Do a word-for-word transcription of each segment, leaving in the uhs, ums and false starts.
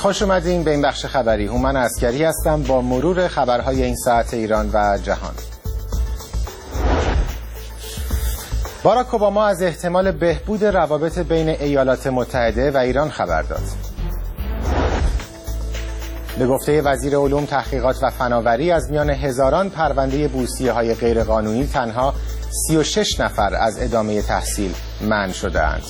خوش اومدین به این بخش خبری. هومن عسکری هستم با مرور خبرهای این ساعت ایران و جهان. باراک اوباما از احتمال بهبود روابط بین ایالات متحده و ایران خبر داد. به گفته وزیر علوم، تحقیقات و فناوری، از میان هزاران پرونده بورسیه‌های غیرقانونی تنها سی و شش نفر از ادامه تحصیل منع شده‌اند.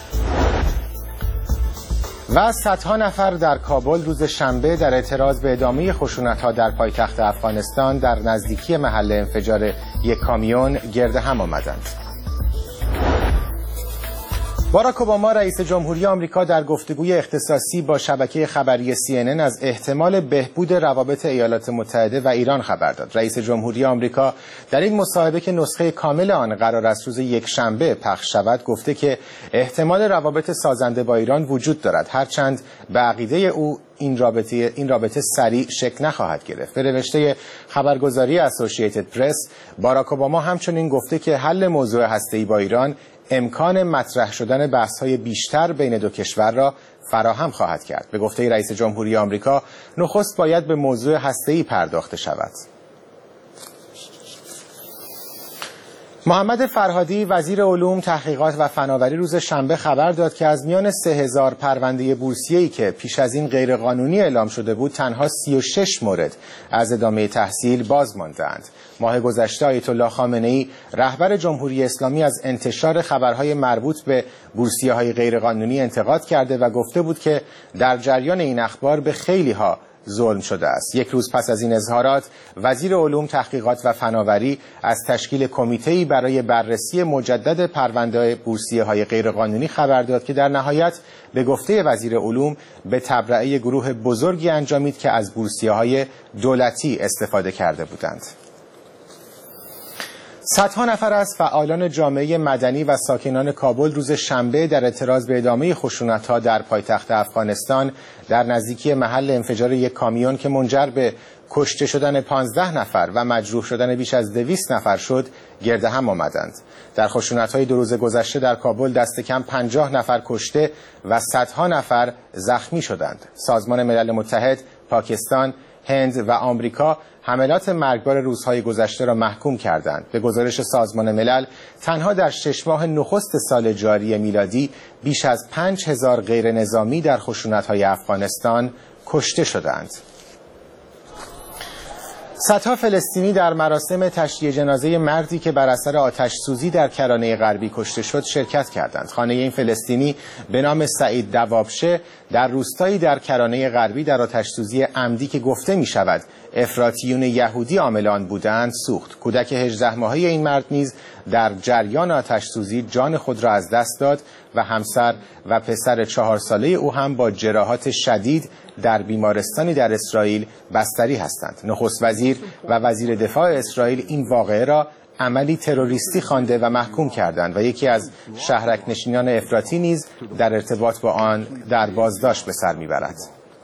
و صدها نفر در کابل روز شنبه در اعتراض به ادامه خشونت‌ها در پایتخت افغانستان در نزدیکی محل انفجار یک کامیون گرد هم آمدند. باراک اوباما رئیس جمهوری آمریکا در گفتگوی اختصاصی با شبکه خبری سی ان ان از احتمال بهبود روابط ایالات متحده و ایران خبر داد. رئیس جمهوری آمریکا در این مصاحبه که نسخه کامل آن قرار است روز یکشنبه پخش شود گفته که احتمال روابط سازنده با ایران وجود دارد، هرچند به عقیده او این رابطه این رابطه سریع شکل نخواهد گرفت. به نوشته خبرگزاری اسوسییتد پرس، باراک اوباما همچنین گفته که حل موضوع هسته‌ای با ایران امکان مطرح شدن بحث‌های بیشتر بین دو کشور را فراهم خواهد کرد. به گفته رئیس جمهوری آمریکا، نخست باید به موضوع هسته‌ای پرداخته شود. محمد فرهادی، وزیر علوم، تحقیقات و فناوری، روز شنبه خبر داد که از میان سه هزار پرونده بورسیه‌ای که پیش از این غیرقانونی اعلام شده بود، تنها سی و شش مورد از ادامه تحصیل باز مانده‌اند. ماه گذشته آیت الله خامنه‌ای، رهبر جمهوری اسلامی، از انتشار خبرهای مربوط به بورسیه‌های غیرقانونی انتقاد کرده و گفته بود که در جریان این اخبار به خیلی‌ها ظلم شده است. یک روز پس از این اظهارات، وزیر علوم، تحقیقات و فناوری از تشکیل کمیته‌ای برای بررسی مجدد پرونده بورسیه‌های غیرقانونی خبر داد که در نهایت به گفته وزیر علوم به تبرئه گروه بزرگی انجامید که از بورسیه‌های دولتی استفاده کرده بودند. صدها نفر از فعالان جامعه مدنی و ساکنان کابل روز شنبه در اعتراض به ادامه خشونت‌ها در پایتخت افغانستان در نزدیکی محل انفجار یک کامیون که منجر به کشته شدن پانزده نفر و مجروح شدن بیش از دویست نفر شد گرد هم آمدند. در خشونت‌های دو روز گذشته در کابل دست کم پنجاه نفر کشته و صدها نفر زخمی شدند. سازمان ملل متحد، پاکستان، هند و آمریکا حملات مرگبار روزهای گذشته را محکوم کردند. به گزارش سازمان ملل، تنها در شش ماه نخست سال جاری میلادی بیش از پنج هزار غیر نظامی در خشونت‌های افغانستان کشته شدند. صدها فلسطینی در مراسم تشییع جنازه مردی که بر اثر آتش سوزی در کرانه غربی کشته شد شرکت کردند. خانه این فلسطینی به نام سعید دوابشه در روستایی در کرانه غربی در آتش سوزی عمدی که گفته می شود افراطیون یهودی عامل آن بودند سوخت. کودک هجده ماهه این مرد نیز در جریان آتش سوزی جان خود را از دست داد و همسر و پسر چهار ساله او هم با جراحات شدید در بیمارستانی در اسرائیل بستری هستند. نخست وزیر و وزیر دفاع اسرائیل این واقعه را عملی تروریستی خوانده و محکوم کردند و یکی از شهرک نشینان افراطی نیز در ارتباط با آن در بازداشت به سر میبرد.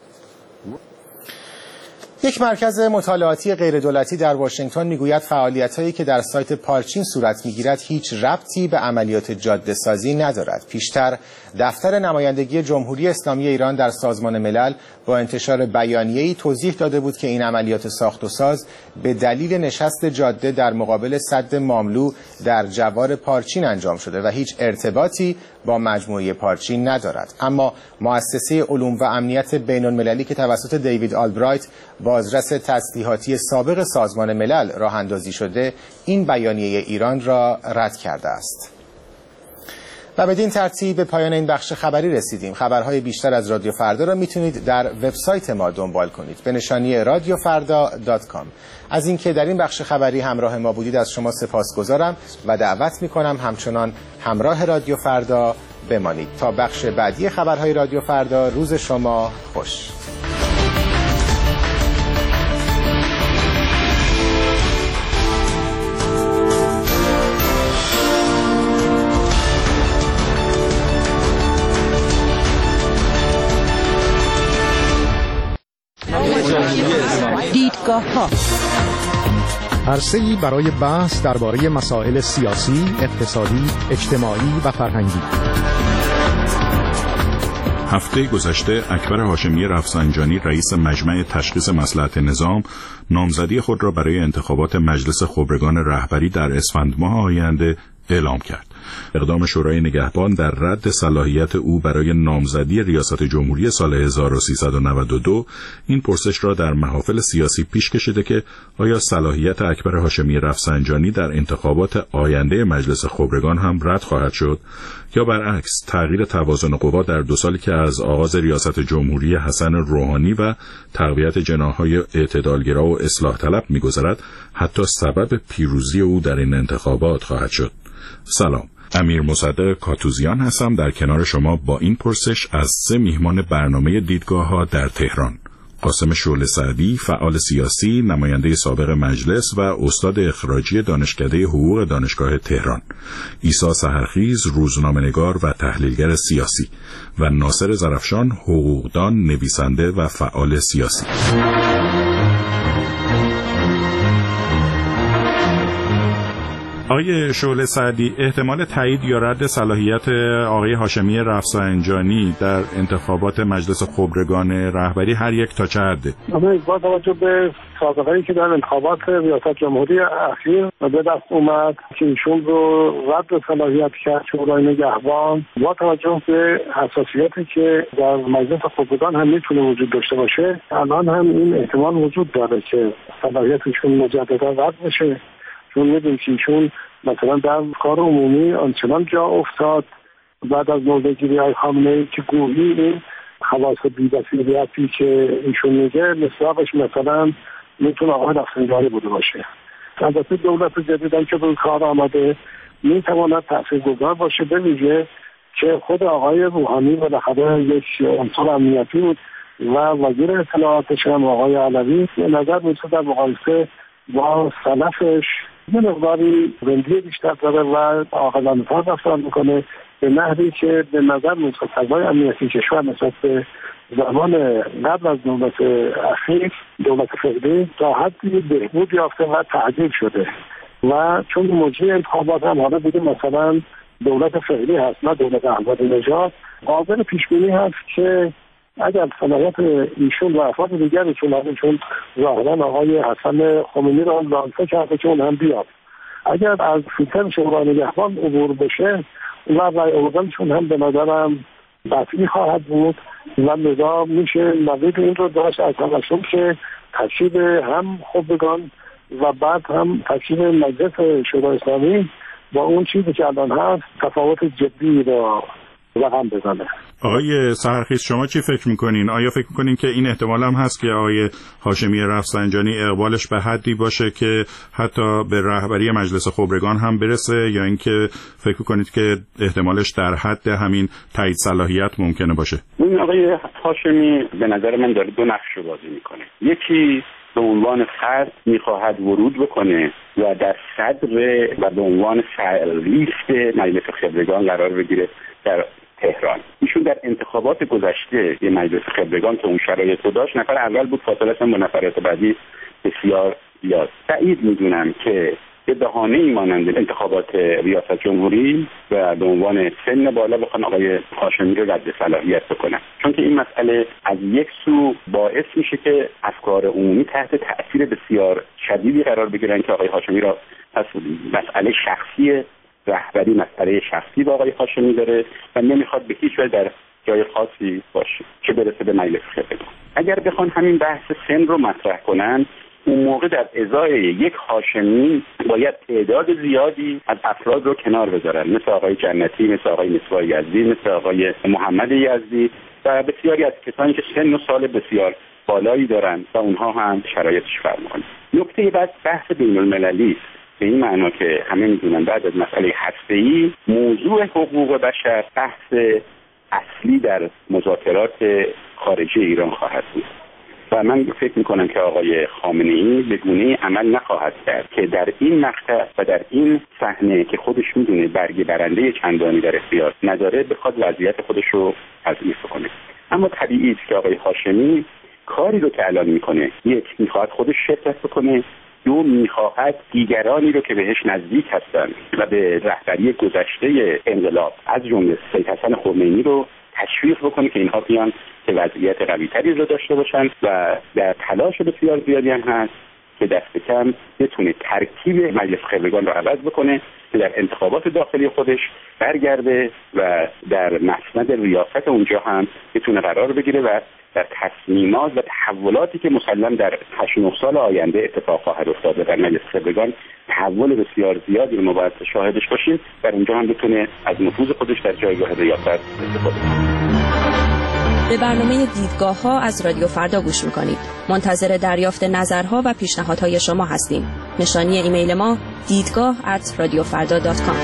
یک مرکز مطالعاتی غیردولتی در واشنگتن میگوید فعالیت‌هایی که در سایت پارچین صورت می‌گیرد هیچ ربطی به عملیات جاده‌سازی ندارد. پیشتر دفتر نمایندگی جمهوری اسلامی ایران در سازمان ملل با انتشار بیانیه‌ای توضیح داده بود که این عملیات ساخت و ساز به دلیل نشست جاده در مقابل سد ماملو در جوار پارچین انجام شده و هیچ ارتباطی با مجموعه پارچین ندارد. اما مؤسسه علوم و امنیت بین‌المللی که توسط دیوید آلبرایت، بازرس تسلیحاتی سابق سازمان ملل، راه اندازی شده، این بیانیه ایران را رد کرده است. و بدین ترتیب به پایان این بخش خبری رسیدیم. خبرهای بیشتر از رادیو فردا را میتونید در وبسایت ما دنبال کنید به نشانی رادیو فردا دات کام. از اینکه در این بخش خبری همراه ما بودید از شما سپاسگزارم و دعوت میکنم همچنان همراه رادیو فردا بمانید. تا بخش بعدی خبرهای رادیو فردا، روز شما خوش. دیدگاه ها عرصه‌ای برای بحث درباره مسائل سیاسی، اقتصادی، اجتماعی و فرهنگی. هفته گذشته اکبر هاشمی رفسنجانی رئیس مجمع تشخیص مصلحت نظام نامزدی خود را برای انتخابات مجلس خبرگان رهبری در اسفند ماه آینده اعلام کرد. اقدام شورای نگهبان در رد صلاحیت او برای نامزدی ریاست جمهوری سال هزار و سیصد و نود و دو این پرسش را در محافل سیاسی پیش کشیده که آیا صلاحیت اکبر هاشمی رفسنجانی در انتخابات آینده مجلس خبرگان هم رد خواهد شد یا برعکس تغییر توازن قوا در دو سالی که از آغاز ریاست جمهوری حسن روحانی و تقویت جناح‌های اعتدالگرا و اصلاح طلب می‌گذرد حتی سبب پیروزی او در این انتخابات خواهد شد. سلام، امیر مصدق کاتوزیان هستم در کنار شما با این پرسش از سه میهمان برنامه دیدگاه‌ها در تهران: قاسم شعله سعدی، فعال سیاسی، نماینده سابق مجلس و استاد اخراجی دانشکده حقوق دانشگاه تهران، عیسی سحرخیز، روزنامه‌نگار و تحلیلگر سیاسی، و ناصر زرفشان، حقوقدان، نویسنده و فعال سیاسی. آقای شعله سعدی، احتمال تایید یا رد صلاحیت آقای هاشمی رفسنجانی در انتخابات مجلس خبرگان رهبری هر یک تا چه حده؟ با توجه به سابقه‌ای که در انتخابات ریاست جمهوری اخیر به دست اومد که ایشون رو رد صلاحیت کرد شورای نگهبان، با توجه به حساسیتی که در مجلس خبرگان هم میتونه وجود داشته باشه، الان هم این احتمال وجود داره که صلاحیت ایشون مجددا رد بشه، چون میدونیم که ایشون مثلا در کار عمومی آنچنان جا افتاد بعد از نوبه‌گیری های خامنه‌ای که گویی این خواص بی‌بصیرتی که ایشون میگه مصداقش مثلا میتونه آقای رفسنجانی بوده باشه. البته دولت جدیدی که به کار آمده میتواند تاثیرگذار باشه، به ویژه که خود آقای روحانی بالاخره یک عنصر امنیتی بود و وزیر اطلاعاتش هم آقای علوی به نظر میرسه در مقایسه با سلفش یه مقداری رندی بیشتر داره و عاقلانه‌تر رفتار میکنه، به نحوی که به نظر میرسه فضای امنیتی کشور نسبت به زمان قبل از دولت اخیر، دولت فعلی، تا حدی بهبود یافته و تعدیل شده. و چون مجری انتخابات هم حالا دیگه مثلا دولت فعلی هست نه دولت احمدی‌نژاد، قابل پیش بینی هست که اگر صلاحیت ایشون و افراد دیگری چون چون ظاهرا آقای حسن خمینی را لانسه کرده که اون هم بیاد، اگر از فیلتر شورای نگهبان عبور بشه و رای آوردنشون هم به نظرم قطعی خواهد بود و لذا میشه نظیر این رو داشت از همشون که ترکیب هم خبرگان و بعد هم ترکیب مجلس شورای اسلامی با اون چیزی که الان هست تفاوت جدی را رقم بزنه. آقای سحرخیز، شما چی فکر میکنین؟ آیا فکر میکنین که این احتمال هم هست که آقای هاشمی رفسنجانی اقبالش به حدی باشه که حتی به رهبری مجلس خبرگان هم برسه، یا اینکه فکر میکنید که احتمالش در حد همین تایید صلاحیت ممکنه باشه؟ این آقای هاشمی به نظر من داره دو نقش رو بازی میکنه. یکی به عنوان فرد میخواهد ورود بکنه و در صدر و به عنوان لیست مجلس خبرگان قرار بگیره در تهران. ایشون در انتخابات گذشته یه مجلس خبرگان که اون شرایط رو داشت نفر اول بود، فاصله هم با نفرات بعدی بسیار زیاد. بعید میدونم که به بهانه‌ای مانند انتخابات ریاست جمهوری و به عنوان سن بالا بخوان آقای هاشمی رو رد صلاحیت بکنن، چون که این مسئله از یک سو باعث میشه که افکار عمومی تحت تأثیر بسیار شدیدی قرار بگیرن که آقای هاشمی را پس مسئله شخصی رهبری مسئله شخصی با آقای هاشمی داره و نمیخواد به هیچ وجه در جای خاصی باشه که برسه به مجلس خبرگان. اگر بخوان همین بحث سن رو مطرح کنن، اون موقع در ازای یک هاشمی باید تعداد زیادی از افراد رو کنار بذارن، مثل آقای جنتی، مثل آقای مصباح یزدی، مثل آقای محمد یزدی و بسیاری از کسانی که سن و سال بسیار بالایی دارن و اونها هم شرایطش فرق می‌کنه. نکته بعد بحث بین‌المللی به این معنا که همه میدونن بعد از مسئله هسته‌ای موضوع حقوق بشر بحث اصلی در مذاکرات خارجی ایران خواهد بود و من فکر میکنم که آقای خامنه‌ای به گونه‌ای عمل نخواهد کرد که در این مقطع و در این صحنه که خودش میدونه برگ برنده چندانی در اختیار نداره بخواد وضعیت خودش رو تضعیف کنه. اما طبیعی است که آقای هاشمی کاری رو که الان میکنه، یک میخواد خودش شرکت بکنه، دو میخواهد دیگرانی رو که بهش نزدیک هستن و به رهبری گذشته انقلاب از جمله سید حسن خمینی رو تشویق بکنه که اینها بیان که وضعیت قوی‌تری رو داشته باشن و در تلاش بسیار زیادی هم هست که دست کم بتونه ترکیب مجلس خبرگان رو عوض بکنه که در انتخابات داخلی خودش برگرده و در مسند ریاست اونجا هم بتونه قرار بگیره و در تصمیمات و تحولاتی که مسلم در هشت نه سال آینده اتفاق خواهد افتاد در مجلس خبرگان تحول بسیار زیادی رو ما باید شاهدش باشیم، در اونجا هم بتونه از نفوذ خودش در جایگاه ریاست استفاده کنه. به برنامه دیدگاه ها از رادیو فردا گوش میکنید. منتظر دریافت نظرها و پیشنهادهای شما هستیم. نشانی ایمیل ما دیدگاه ات رادیو فردا دات کام.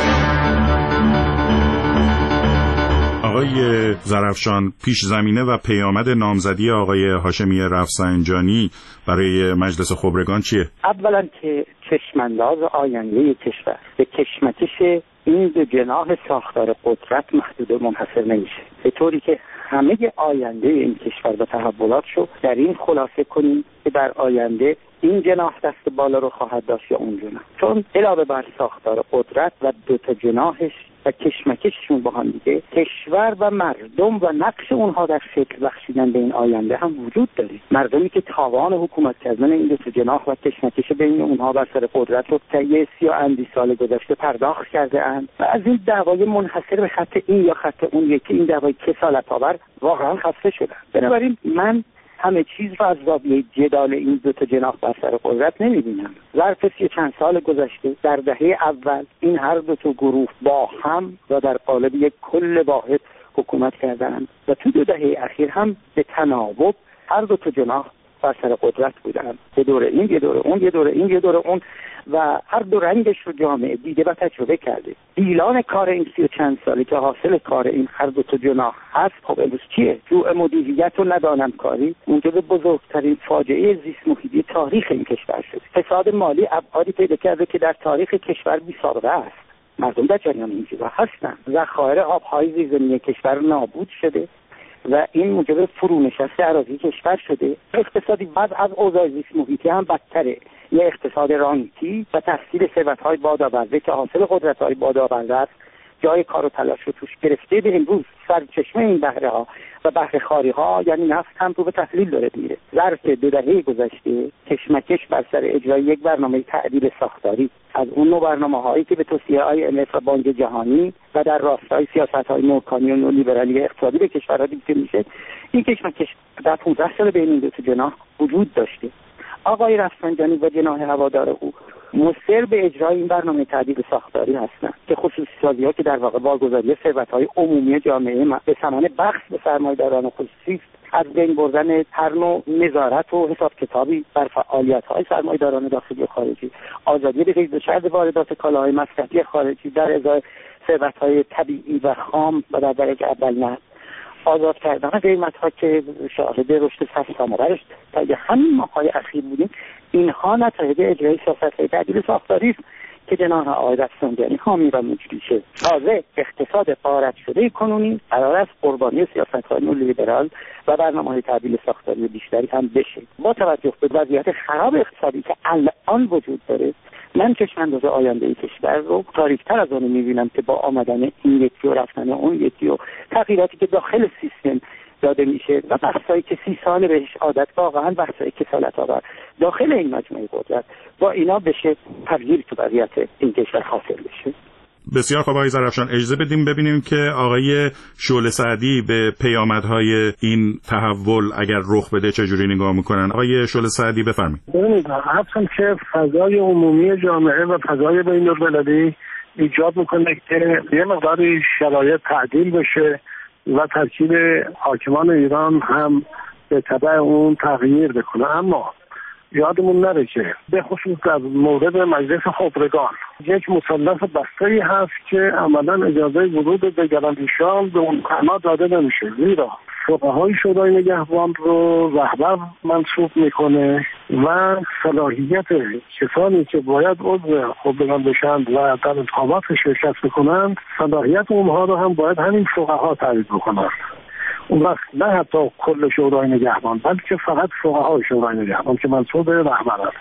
آقای ظرفشان، پیش زمینه و پیامد نامزدی آقای هاشمی رفسنجانی برای مجلس خبرگان چیه؟ اولا که چشمانداز آینده کشور به کشمکش این دو جناح ساختار قدرت محدود منحصر نمیشه، به طوری که همه آینده این کشور و تحولاتشو در این خلاصه کنیم که در آینده این جناح دست بالا رو خواهد داشت یا اون جناح، چون علاوه بر ساختار قدرت و دو تا جناحش و کشمکششون با هم دیگه، کشور و مردم و نقش اونها در شکل بخشیدن به این آینده هم وجود داره. مردمی که تاوان حکومت کردن این دو تا جناح و کشمکش بین اونها بر سر قدرت رو طی سی و اندی سال گذشته پرداخت کرده اند و از این دعوای منحصر به خط این یا خط اون یکی، این دعوای کسالت آور، واقعا خسته شدن. بنابراین من همه چیز رو از زاویه جدال این دو تا جناح بر سر قدرت نمی‌بینم. ظرف سی چند سال گذشته در دهه اول این هر دو تا گروه با هم و در قالب یک کل واحد حکومت کردند و تو دو دهه اخیر هم به تناوب هر دو تا جناح بر سر قدرت بودند. یه دوره این، یه دوره اون، یه دوره این، یه دوره اون و هر دو رنگش رو جامعه دیده و تجربه کرده. دیلان کار این سی و چند سالی که حاصل کار این هر دو تا جناح هست، خب امروز چیه؟ جوع مدیریت و ندانم کاری موجب بزرگترین فاجعه زیست محیطی تاریخ این کشور شد. فساد مالی ابعادی پیدا کرده که در تاریخ کشور بی سابقه است. مردم در جریان این چیزا هستن. ذخایر آبهای زیرزمینی کشور نابود شده و این موجب فرونشست اراضی کشور شده. اقتصادی بعد از اوضاع زیست محیطی هم بدتره. یه اقتصاد رانتی و تحصیل ثروت‌های بادآورده که حاصل قدرت‌های بادآورده است جای کار و تلاش رو توش گرفته. به امروز سرچشمه این بهره‌ها و بهره خواری‌ها یعنی نفت هم رو به تحلیل داره میره. ظرف دو دهه گذشته کشمکش بر سر اجرای یک برنامه تعدیل ساختاری از اون نوع برنامه‌هایی که به توصیه آی ام اف و بانک جهانی و در راستای سیاست‌های نوکانی و نولیبرالی اقتصادی به کشورها دیده میشه، این کشمکش در پانزده سال بین این دو تا جناح وجود داشته. آقای رفسنجانی و جناح هوادار او مصر به اجرای این برنامه تعدیل ساختاری هستند که خصوصی سازی‌ها که در واقع واگذاری ثروت‌های عمومی جامعه به ثمن بخش به سرمایه‌داران خصوصی از بین بردن هر نوع نظارت و حساب کتابی بر فعالیت‌های سرمایه‌داران داخلی و خارجی، آزادی به قید و شرط واردات کالاهای مصرفی خارجی در ازای ثروت‌های طبیعی و خام و در درجه اول نه، آزاد کردن قیمت‌ها که شاهد رشد سرسام‌آورش تا همین ماه‌های اخیر بودیم، اینها نتایج اجرای سیاست‌های تعدیل ساختاری است که جناح آقای رفسنجانی حامی و مجریشه. تازه اقتصاد غارت شده کنونی قرار است قربانی سیاست‌های نولیبرال و برنامه‌های تعدیل ساختاری بیشتری هم بشه. با توجه به وضعیت خراب اقتصادی که الان وجود داره، من چشم‌انداز آینده کشور رو تاریک‌تر از آن می‌بینم که با آمدن این یکی و رفتن اون یکی و تغییراتی که داخل سیستم داده میشه و بحثایی که سی سال بهش عادت، واقعا بحثای کسالت آور داخل این مجموعه قدرت، با اینا بشه تغییر تو وضعیت این کشور حاصل بشه. بسیار خوب آقای ظرفشان، اجازه بدیم ببینیم که آقای شعله سعدی به پیامدهای این تحول اگر رخ بده چجوری نگاه میکنن. آقای شعله سعدی بفرمایید. ببینید، حتما که فضای عمومی جامعه و فضای بین‌المللی ایجاد میکنه که یه مقداری شرایط تعدیل بشه و ترکیب حاکمان ایران هم به تبع اون تغییر بکنه. اما یادمون نره که به خصوص در مورد مجلس خبرگان یک مثلث بسته‌ای هست که عملاً اجازه ورود به گراندیشان به اون مقامات داده نمیشه، زیرا فقهای شورای نگهبان رو رهبر منصوب میکنه و صلاحیت کسانی که باید عضو خبرگان بشن و در انتخابات شرکت بکنند، صلاحیت اونها رو هم باید همین فقها تعیین بکنند. اون وقت نه حتی کل شورای نگهبان، بلکه فقط فقهای شورای نگهبان که منصوب رهبرند.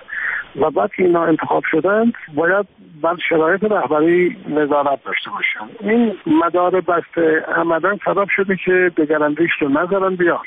و بعد که اینا انتخاب شدن باید بر شرایط رهبری نظارت داشته باشن. این مدار بسته عملا سبب شده که دگراندیش رو نذارن بیان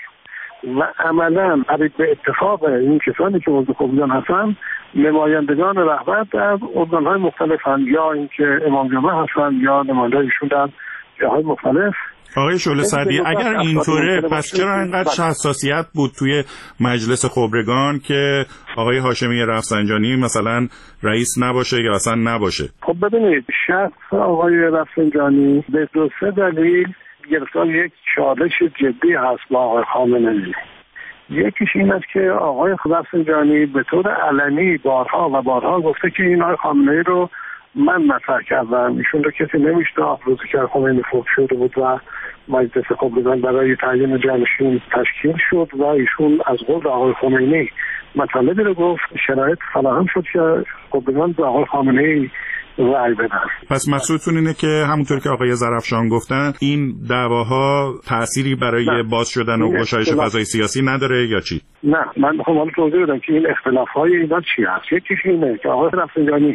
و عملا قریب به اتفاق این کسانی که عضو خوبیان هستن نمایندگان رهبر در ارگان‌های مختلفن، یا اینکه امام جمعه هستن یا نمایندگانشون در جاهای مختلف. آقای شعله سعدی، اگر اینطوره پس چرا اینقدر حساسیت بود توی مجلس خبرگان که آقای هاشمی رفسنجانی مثلا رئیس نباشه یا اصلا نباشه؟ خب ببینید، شخص آقای رفسنجانی به دو سه دلیل گرفتار یک چالش جدی هست با آقای خامنه‌ای. یکیش این است که آقای رفسنجانی به طور علنی بارها و بارها گفته که این آقای خامنه‌ای رو من مطرح کردم، ایشون رو کسی نمیشناخت. روزی که خمینی فوت شده بود و مجلس خبرگان برای تعیین جانشین تشکیل شد و ایشون از قول آقای خمینی مطالبی رو گفت، شرایط فراهم شد که خبرگان به آقای خامنه‌ای رأی بدن. پس مقصودتون اینه که همونطور که آقای زرفشان گفتن این دعواها تأثیری برای نه. باز شدن و گشایش فضای سیاسی نداره یا چی؟ نه، من میخوام حالا توضیح بدم که این اختلاف‌های اینا چی هست. یکیش اینه که آقای رفسنجانی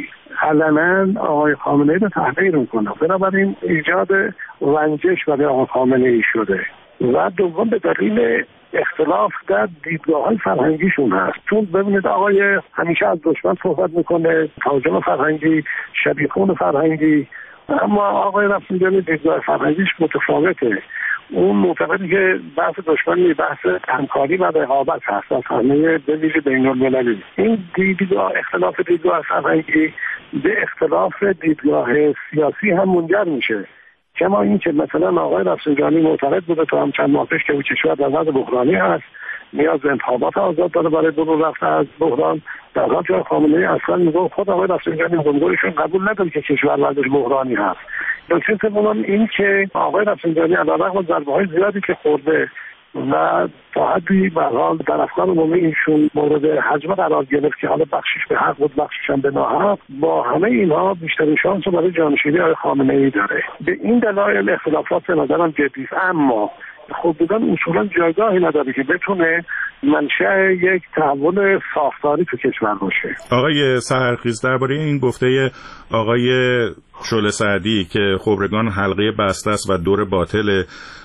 علنا آقای خامنه‌ای رو تحقیر میکنه، بنابراین ایجاد رنجش برای آقای خامنه‌ای شده. و دوم به دلیل اختلاف در دیدگاه‌های فرهنگیشون هست. چون ببینید آقای همیشه از دشمن صحبت میکنه، تهاجم فرهنگی، شبیخون فرهنگی، اما آقای رفسنجانی دیدگاه فرهنگیش متفاوته. اون معتقده که بحث دشمنی بحث همکاری و رقابت هست از همه به ویژه بین‌المللی. این دیدگاه اختلاف دیدگاه فرهنگی به اختلاف دیدگاه سیاسی هم منجر میشه. کما این که مثلا آقای رفسنجانی معتقد بوده تا هم چند ماه پیش که او کشور در وضع بحرانی هست، نیاز به انتخابات آزاد داره برای برون رفتن از بحران، در حالی که خامنه‌ای اصلا میگه خود آقای رفسنجانی جمهوریشون قبول نداره که کشور وضعش بحرانی هست. نکته سوم این که آقای رفسنجانی علیرغم ضربه‌های زیادی که خورده و تا حدی به حال در افکار عمومی ایشون مورد هجمه قرار گرفت که حالا بخشش به حق بود بخشش هم به ناحق، با همه اینها بیشترین شانس رو برای جانشینی آقای خامنه‌ای داره. به این دلایل اختلافات به نظرم جدی است، اما خب بودن اصولا جایگاهی نداره که بتونه منشأ یک تحول ساختاری تو کشور باشه. آقای سحرخیز، درباره این گفته آقای شعله سعدی که خبرگان حلقه بسته است و دور باطله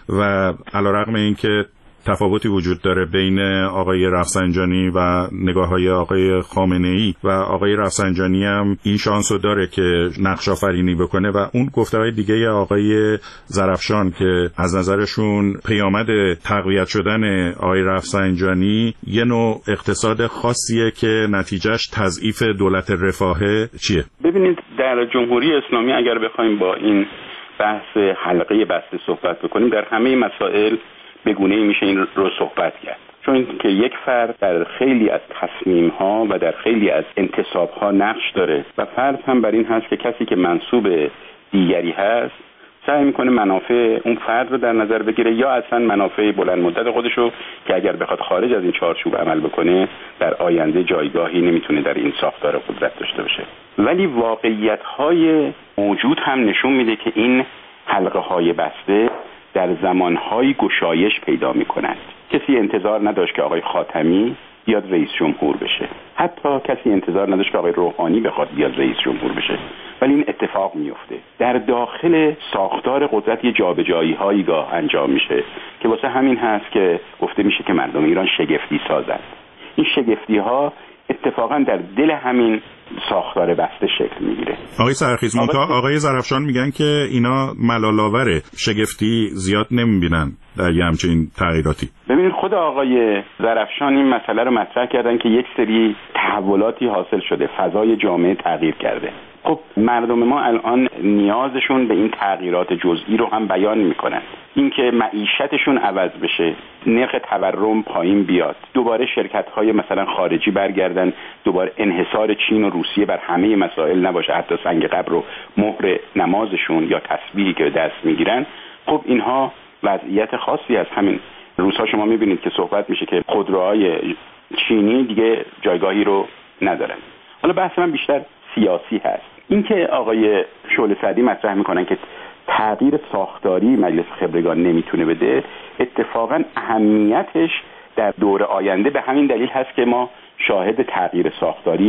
و علیرغم اینکه تفاوتی وجود داره بین آقای رفسنجانی و نگاه‌های آقای خامنه‌ای و آقای رفسنجانی هم این شانس رو داره که نقش آفرینی بکنه، و اون گفته‌های دیگه آقای زرفشان که از نظرشون پیامد تقویت شدن آقای رفسنجانی یه نوع اقتصاد خاصیه که نتیجهش تضعیف دولت رفاهه چیه؟ ببینید، در جمهوری اسلامی اگر بخوایم با این بحث حلقه بسته صحبت بکنیم، در همه مسائل به گونه‌ای میشه این رو صحبت کرد. چون که یک فرد در خیلی از تصمیم‌ها و در خیلی از انتصاب‌ها نقش داره و فرد هم بر این هست که کسی که منسوب دیگری هست سعی میکنه منافع اون فرد رو در نظر بگیره یا اصلا منافع بلند مدت خودش رو که اگر بخواد خارج از این چارچوب عمل بکنه در آینده جایگاهی نمیتونه در این ساختار قدرت داشته باشه. ولی واقعیت‌های موجود هم نشون میده که این حلقه‌های بسته در زمانهای گشایش پیدا میکنند. کسی انتظار نداشت که آقای خاتمی بیاد رئیس جمهور بشه، حتی کسی انتظار نداشت که آقای روحانی بخواد بیاد رئیس جمهور بشه، ولی این اتفاق میفته. در داخل ساختار قدرت یه جابجایی هایی گاه انجام میشه که واسه همین هست که گفته میشه که مردم ایران شگفتی سازند. این شگفتی ها اتفاقا در دل همین ساختار بسته شکل میگیره. آقای سرخیز، منتها آقای زرفشان میگن که اینا ملال‌آوره، شگفتی زیاد نمیبینن در یه همچین تغییراتی. ببینید، خود آقای زرفشان این مسئله رو مطرح کردن که یک سری تحولاتی حاصل شده، فضای جامعه تغییر کرده. خب مردم ما الان نیازشون به این تغییرات جزئی رو هم بیان میکنن. اینکه معیشتشون عوض بشه، نرخ تورم پایین بیاد، دوباره شرکت‌های مثلا خارجی برگردن، دوباره انحصار چین و روسیه بر همه مسائل نباشه، حتی سنگ قبر رو مهر نمازشون یا تسبیحی که دست میگیرن. خب اینها وضعیت خاصی از همین روزها شما میبینید که صحبت میشه که خودروهای چینی دیگه جایگاهی رو ندارن. حالا بحث من بیشتر سیاسی هست. اینکه آقای شعله سعدی مطرح میکنن که تغییر ساختاری مجلس خبرگان نمیتونه بده، اتفاقا اهمیتش در دور آینده به همین دلیل هست که ما شاهد تغییر ساختاری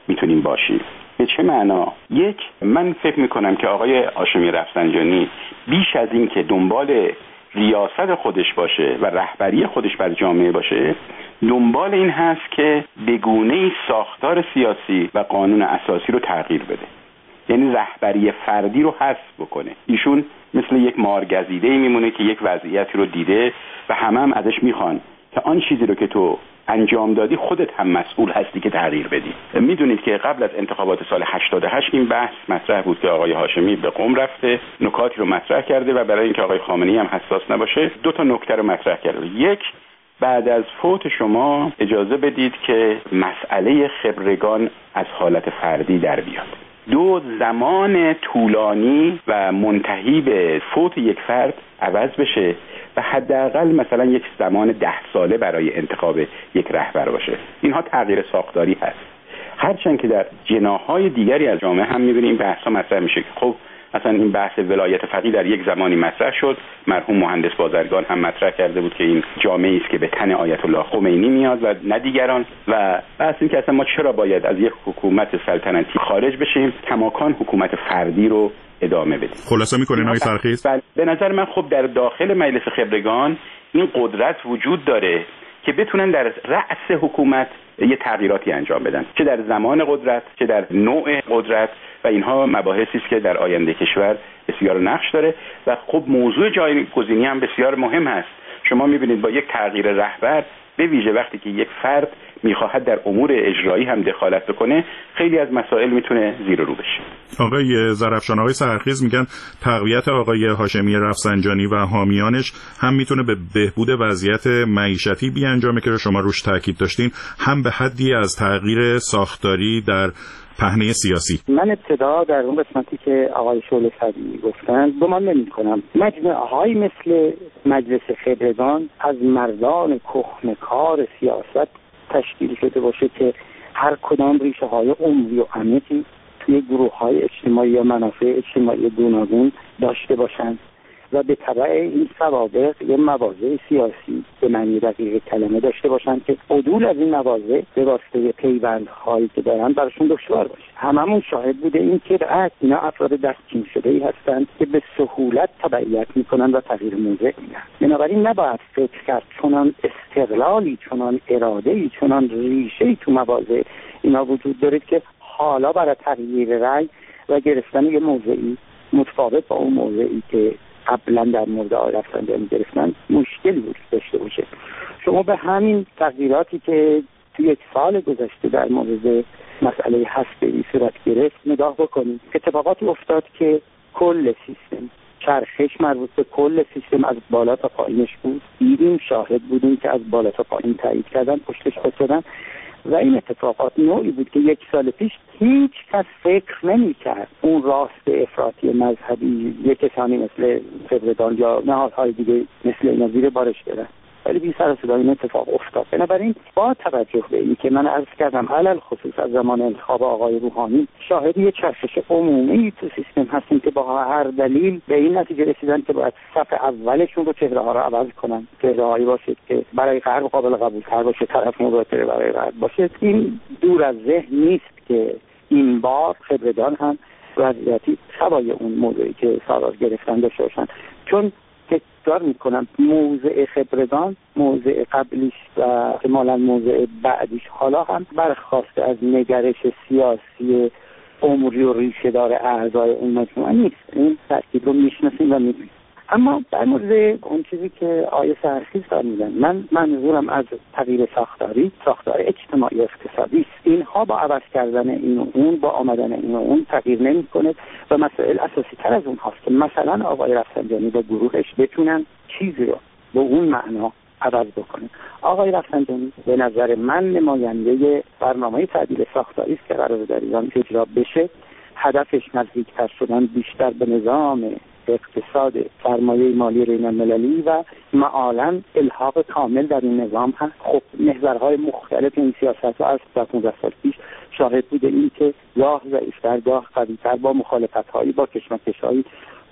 میتونیم باشیم. به چه معنا؟ یک، من فکر میکنم که آقای هاشمی رفسنجانی بیش از این که دنبال ریاست خودش باشه و رهبری خودش بر جامعه باشه، دنبال این هست که به گونه‌ای ساختار سیاسی و قانون اساسی رو تغییر بده، یعنی رهبری فردی رو حذف بکنه. ایشون مثل یک مارگزیده‌ای میمونه که یک وضعیتی رو دیده و همه هم ازش میخوان که آن چیزی رو که تو انجام دادی خودت هم مسئول هستی که تغییر بدی. میدونید که قبل از انتخابات سال هشتاد و هشت این بحث مطرح بود که آقای هاشمی به قم رفته، نکاتی رو مطرح کرده و برای اینکه آقای خامنه‌ای هم حساس نباشه دو تا نکته رو مطرح کرده. یک، بعد از فوت شما اجازه بدید که مسئله خبرگان از حالت فردی در بیاد. دو، زمان طولانی و منتهی به فوت یک فرد عوض بشه و حداقل مثلا یک زمان ده ساله برای انتخاب یک رهبر باشه. اینها تغییر ساختاری هست. هرچند که در جناح‌های دیگری از جامعه هم می‌بینیم این بحث‌ها مطرح میشه که خب مثلا این بحث ولایت فقیه در یک زمانی مطرح شد، مرحوم مهندس بازرگان هم مطرح کرده بود که این جامعه‌ای است که به تن آیت الله خمینی میاد و نه دیگران، و بحث این که اصلا ما چرا باید از یک حکومت سلطنتی خارج بشیم، کماکان حکومت فردی رو ادامه بدیم. خلاصه می‌کنین آقای سرخیز؟ به نظر من خب در داخل مجلس خبرگان این قدرت وجود داره که بتونن در رأس حکومت یه تغییراتی انجام بدن، چه در زمان قدرت چه در نوع قدرت، و اینها مباحثی است که در آینده کشور بسیار نقش داره و خب موضوع جایگزینی هم بسیار مهم هست. شما می‌بینید با یک تغییر رهبر، به ویژه وقتی که یک فرد می‌خواهد در امور اجرایی هم دخالت بکنه، خیلی از مسائل میتونه زیر و رو بشه. آقای زرفشان، آقای سرخیز میگن تقویت آقای هاشمی رفسنجانی و حامیانش هم میتونه به بهبود وضعیت معیشتی بیانجامه که شما روش تاکید داشتین، هم به حدی از تغییر ساختاری در پهنه سیاسی. من ابتدا در اون قسمتی که آقای شعله صدیقی گفتن گمان نمی‌کنم مجموعه‌هایی مثل مجلس خبرگان از مردان کهنه‌کار سیاست تشکیل شده باشه که هر کدام ریشه‌های عمری و عمیقی توی گروه‌های اجتماعی یا منافع اجتماعی گوناگون داشته باشند و به تبع این سوابق یه مواضع سیاسی به معنی دقیق کلمه داشته باشند که عدول از این مواضع به واسطه پیوندهایی که دارن براشون دشوار باشه. هممون شاهد بوده این که رأس اینا افراد دستچین شده‌ای هستند که به سهولت تبعیت میکنن و تغییر موضع میدن. بنابراین نباید فکر کرد چنان استقلالی، چنان اراده‌ای، چنان ریشه‌ای تو مواضع اینا وجود داره که حالا برای تغییر رأی و گرفتن یه موضعی متفاوت با اون موضعی که قبلا در مورد آقای رفسنجانی گرفتن مشکلی وجود داشته باشه. شما به همین تغییراتی که توی یک سال گذشته در مورد مسئله هسته‌ای صورت گرفت نگاه بکنید. اتفاقاتی افتاد که کل سیستم چرخش مربوط به کل سیستم از بالا تا پایینش بود. دیدیم، شاهد بودیم که از بالا تا پایین تایید کردن، پشتش افتادن و این اتفاقات نوعی بود که یک سال پیش هیچ کس فکر نمی‌کرد اون راست افراطی مذهبی یک کسانی مثل خبرگان یا نهادهای دیگه مثل اینا زیر بارش برن، ولی بی سر و صدا این اتفاق افتاد. بنابراین با توجه به این که من عرض کردم علل خصوص از زمان انتخاب آقای روحانی شاهد یه چرخش عمومی تو سیستم هستیم که با هر دلیل به این نتیجه رسیدن که باید صف اولشون رو چهره ها رو عوض کنن، چهره هایی باشه که برای غرب قابل قبول تر باشه، طرف مذاکره برای غرب باشه. این دور از ذهن نیست که این بار خبرگان هم وضعیتی شبای اون موضوعی که سالار گرفتن داشته باشن، چون تکرار میکنم موضع خبرگان موضع قبلیش و احتمالاً موضع بعدیش حالا هم برخواسته از نگرش سیاسی عمری و ریشه دار اعضای اون مجموعه نیست. این ترکیب رو میشناسیم و میدونیم. اما در مورد اون چیزی که آیه سرخیز فرمودن، من منظورم از تغییر ساختاری ساختار اجتماعی اقتصادی است. اینها با عوض کردن این و اون، با آمدن این و اون تغییر نمی‌کنه و مسائل اساسی تر از اون هاست که مثلا آقای رفسنجانی و گروهش بتونن چیزی رو به اون معنا عوض بکنه. آقای رفسنجانی به نظر من نماینده برنامه تعدیل ساختاری است که قرار در ایران اجرا بشه. هدفش نزدیکتر شدن بیشتر به نظام اقتصاد سرمایه مالی بین‌المللی و معالاً الحاق کامل در این نظام هست. خب محورهای مختلف این سیاست ها از پانزده سال پیش شاهد بوده این که گاه ضعیف‌تر گاه قوی‌تر با مخالفت‌هایی با کشمکش‌هایی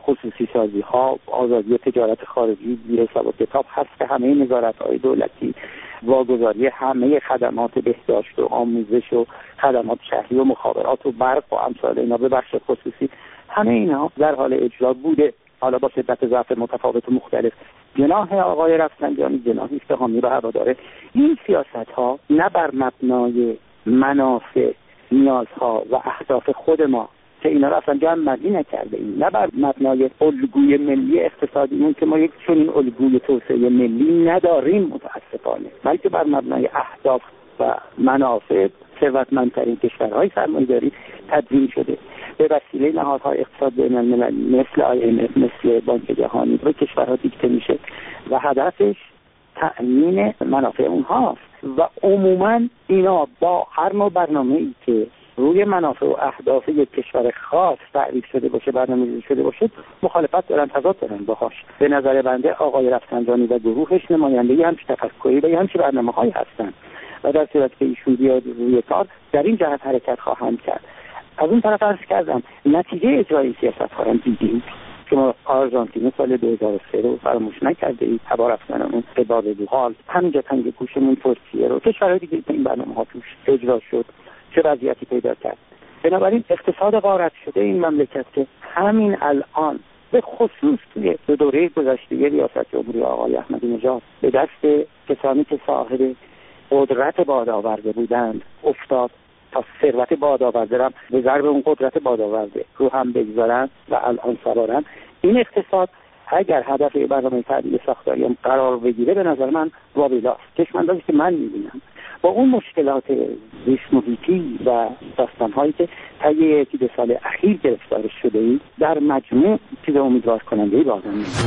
خصوصی سازی ها، آزادی تجارت خارجی بی حساب و کتاب هست که همه نظارت های دولتی، واگذاری همه خدمات بهداشت و آموزش و خدمات شهری و مخابرات و برق و امثال اینا به بخش خصوصی، همه اینا در حال اجرا بوده، حالا با شدت ضعف متفاوت و مختلف. جناح آقای رفسنجانی جناحی است که حامی و هواداره این سیاست ها نه بر مبنای منافع، نیازها و اهداف خود ما که اینا را اصلا جمع‌بندی نکرده ایم، نه بر مبنای الگوی ملی اقتصادیمون که ما یک چنین الگوی توسعه ملی نداریم متاسفانه، بلکه بر مبنای اهداف و منافع ثروتمندترین کشورهای سرمایه‌داری تدوین شده به وسیله نهادهای اقتصاد بین‌المللی مثل آی ام اف، مثل بانک جهانی به کشورها دیکته میشه و هدفش تأمین منافع اونهاست و عموما اینا با هر نوع برنامه‌ای که روی منافع و اهداف یک کشور خاص تعریف شده باشه، برنامه‌ریزی شده باشه، مخالفت دارن، تضاد دارن باهاش. به نظر بنده آقای رفسنجانی و گروهش نماینده همچین تفکری و همچین برنامه‌هایی هستن و در صورت که ایشون بیاد روی کار در این جهت حرکت خواهند کرد. از اون طرف عرض کردم نتیجه اجرای سیاست‌ها رو دیدیم. شما آرژانتین سال دو هزار و سه رو فراموش نکرده اید، تبار افغانمون به باب بوغال، همینجا تنگ کوشمون ترکیه رو، کشورهای دیگه که این برنامه‌ها توش اجرا شد چه وضعیتی پیدا کرد. بنابراین اقتصاد غارت شده این مملکت که همین الان به خصوص توی دو دوره گذشته ریاست جمهوری آقای احمدی نژاد به دست کسانی که صاحب قدرت بادآورده بودند افتاد تا ثروت بادآورده را به ضرب اون قدرت بادآورده رو هم بگذارن و الان سوارن. این اقتصاد اگر هدف برنامه تعدیل ساختاری هم قرار بگیره به نظر من واویلاست. چشم‌اندازی که من می‌بینم با اون مشکلات زیست محیطی و داستان‌هایی که طی یکی دو سال اخیر گرفتار شده ای در مجموع چیز امیدوار کننده ای واقعا نیست.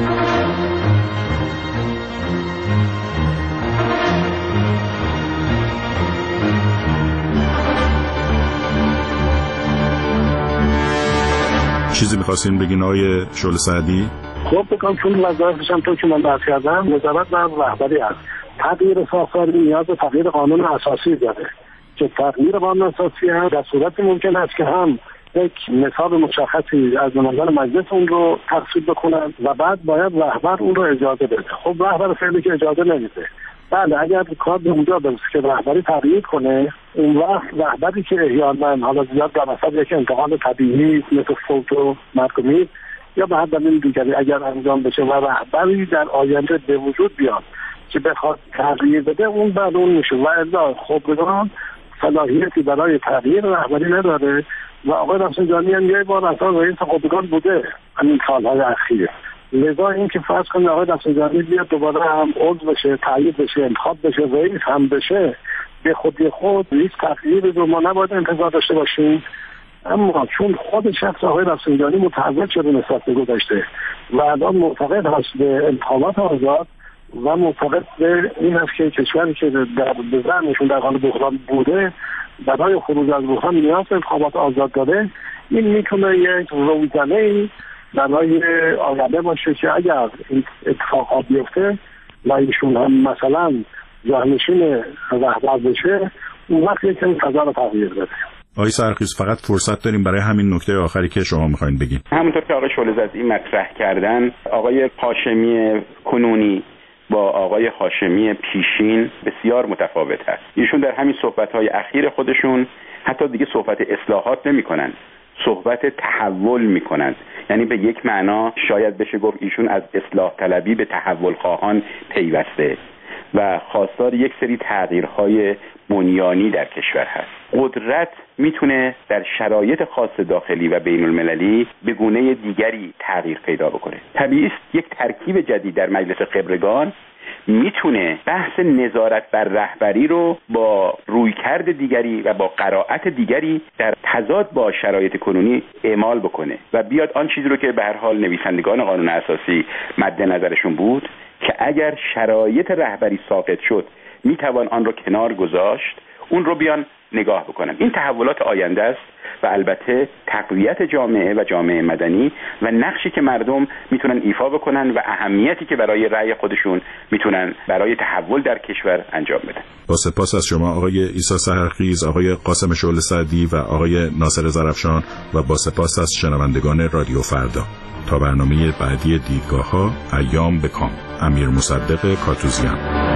چیزی می‌خواستین بگین آقای شعله سعدی؟ خب بگم چون وظایفش هم تو که من بحث کردم نظارت بر رهبری است. تغییر ساختاری نیاز به تغییر قانون اساسی داره که تغییر قانون اساسی هم در صورتی ممکن است که هم یک نصاب مشخصی از نمایندگان مجلس اون رو تصویب بکنن و بعد باید رهبر اون رو اجازه بده. خب رهبر فعلی که اجازه نمیده، بله اگر کار به اونجا برسه که رهبری تغییر کنه، اون وقت رهبری که احیانا حالا زیاد در اثر یک انتقال طبیعی مثل فوت و مرگ یا به هر دلیل دیگری اگر انجام بشه و رهبری در آینده به وجود بیاد که بخواد تغییر بده، اون بعد اون میشه و الا خبرگان صلاحیتی برای تغییر رهبری نداره و آقای رفسنجانی هم یه بار اصلا رئیس خبرگان بوده همین سالهای اخیر. لذا این که فرض کنید آقای رفسنجانی بیاد دوباره هم عضو بشه، تایید بشه، انتخاب بشه، رئیس هم بشه، به خودی خود هیچ تغییری رو ما نباید انتظار داشته باشیم. اما چون خود شخص آقای رفسنجانی متعهد شده نسبت به گذشته و الان معتقد هست به انتخابات آزاد و معتقد به این است که کشوری که در بزرگشون در حال بحران بوده برای خروج از بحران نیاز به انتخابات آزاد داره، این میتونه یک روزنه‌ای برای آینده باشه که اگر این اتفاقات بیفته و ایشون هم مثلا جانشین رهبر بشه، اون وقت یکم فضا رو تغییر بده. آقای سرخیز فقط فرصت داریم برای همین نکته آخری که شما میخواین بگین. همونطور که آقای شعله زاده مطرح کردن، آقای هاشمی کنونی با آقای هاشمی پیشین بسیار متفاوت است. ایشون در همین صحبت‌های اخیر خودشون حتی دیگه صحبت اصلاحات نمی‌کنن، صحبت تحول می‌کنن. یعنی به یک معنا شاید بشه گفت ایشون از اصلاح طلبی به تحول خواهان پیوسته و خواستار یک سری تغییرهای بنیانی در کشور هست. قدرت میتونه در شرایط خاص داخلی و بین المللی به گونه دیگری تغییر پیدا بکنه. طبیعی است یک ترکیب جدید در مجلس خبرگان میتونه بحث نظارت بر رهبری رو با رویکرد دیگری و با قرائت دیگری در تضاد با شرایط کنونی اعمال بکنه و بیاد آن چیزی رو که به هر حال نویسندگان قانون اساسی مد نظرشون بود که اگر شرایط رهبری ساقط شد میتوان آن رو کنار گذاشت، اون رو بیان نگاه بکنن. این تحولات آینده است و البته تقویت جامعه و جامعه مدنی و نقشی که مردم میتونن ایفا بکنن و اهمیتی که برای رأی خودشون میتونن برای تحول در کشور انجام بدن. با سپاس از شما آقای عیسی سحرخیز، آقای قاسم شعله سعدی و آقای ناصر زرفشان و با سپاس از شنوندگان رادیو فردا. تا برنامه بعدی دیدگاه‌ها، ایام به کام. امیر مصدق کاتوزیان.